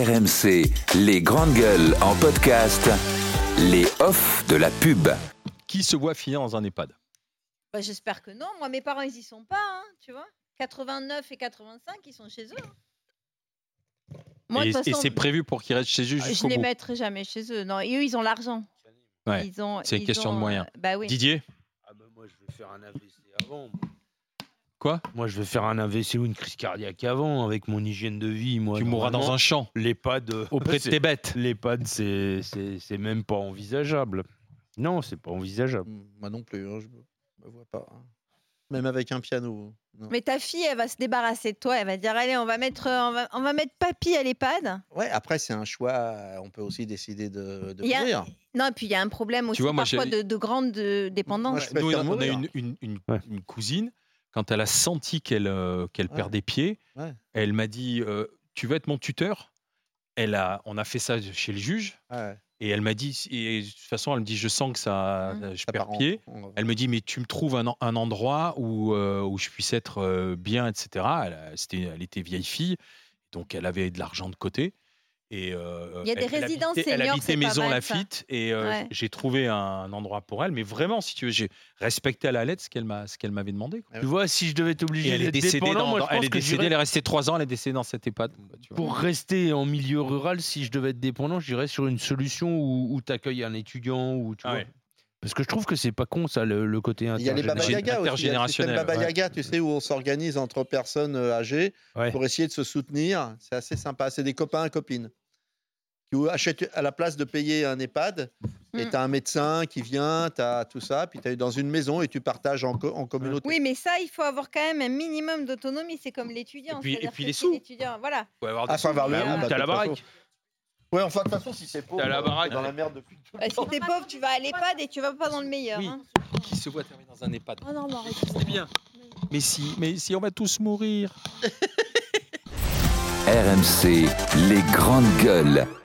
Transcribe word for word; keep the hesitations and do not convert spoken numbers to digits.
R M C, les grandes gueules en podcast, les off de la pub. Qui se voit finir dans un EHPAD ? Bah, j'espère que non. Moi, mes parents, ils y sont pas, hein, tu vois. quatre-vingt-neuf et quatre-vingt-cinq, ils sont chez eux. Hein. Moi, et, de toute et façon, c'est prévu pour qu'ils restent chez eux jusqu'au je ne les bout. mettrai jamais chez eux. Non, et eux, ils ont l'argent. Ouais, Ils ont, c'est une ils question ont, de moyens. euh, bah oui. Didier ? Ah bah moi je vais faire un A V C avant. Quoi ? Moi je vais faire un A V C ou une crise cardiaque avant avec mon hygiène de vie. Moi, Tu mourras dans un champ, l'EHPAD euh, auprès de c'est- tes bêtes. L'EHPAD c'est c'est c'est même pas envisageable. Non, c'est pas envisageable. Moi non plus, hein, je me vois pas. hein. Même avec un piano. non. Mais ta fille, elle va se débarrasser de toi. Elle va dire, allez, on va mettre, euh, on va, on va mettre papy à l'EHPAD. Ouais, après c'est un choix. On peut aussi décider de, de Il y a- mourir. Non, et puis il y a un problème aussi vois, moi, parfois j'ai- de, de grande euh, dépendance. Moi, je Nous, préfère on a- on a mourir. une, une, une, Ouais. une cousine, quand elle a senti qu'elle euh, qu'elle Ouais. perdait pied, Ouais. elle m'a dit euh, tu veux être mon tuteur ? Elle a, On a fait ça chez le juge, Ouais, et elle m'a dit, et de toute façon, elle me dit je sens que ça, Mmh. je ça perds part en- pied. en- Elle me dit, mais tu me trouves un, en- un endroit où, euh, où je puisse être euh, bien, et cetera. Elle, a- c'était, elle était vieille fille, donc elle avait de l'argent de côté. Et, euh, Il y a des elle- elle résidences habitait- Elle seniors, habitait c'est pas Maison mal, ça. Lafitte, et euh, Ouais. j'ai trouvé un endroit pour elle. Mais vraiment, si tu veux, j'ai respecté à la lettre ce qu'elle, m'a, ce qu'elle m'avait demandé. quoi. Tu vois, si je devais Et t'obliger elle est d'être décédée, dépendant, dans, moi, dans- je pense elle est que décédée, j'irais- elle est restée trois ans, elle est décédée dans cet EHPAD. tu vois. Pour rester en milieu rural, si je devais être dépendant, je dirais sur une solution où, où tu accueilles un étudiant. Ou, tu Ah vois. ouais. Parce que je trouve que c'est pas con, ça, le, le côté Il y a les Baba intergénérationnel. Yaga aussi. Il y a le système intergénérationnel, Baba ouais. Yaga, tu sais, où on s'organise entre personnes euh, âgées Ouais. pour essayer de se soutenir. C'est assez sympa. C'est des copains et copines qui achètent à la place de payer un EHPAD. Et Mm. tu as un médecin qui vient, tu as tout ça. Puis tu es dans une maison et tu partages en, co- en communauté. Oui, mais ça, il faut avoir quand même un minimum d'autonomie. C'est comme l'étudiant. Et puis- et c'est-à-dire puis que les si sous. l'étudiant- Voilà. Faut avoir Ah, des faut avoir sous. le Bah, bah, oui, t'as de la toute baraque. façon. Ouais, enfin, de toute façon, si c'est pauvre, T'as la baraque. dans la merde depuis tout Bah, le si temps. t'es pauvre, tu vas à l'EHPAD et tu vas pas dans le meilleur. Oui. hein. Qui se voit terminer dans un EHPAD ? Oh non, mais arrête. C'est bien. Mais si, mais si, on va tous mourir. R M C, les grandes gueules.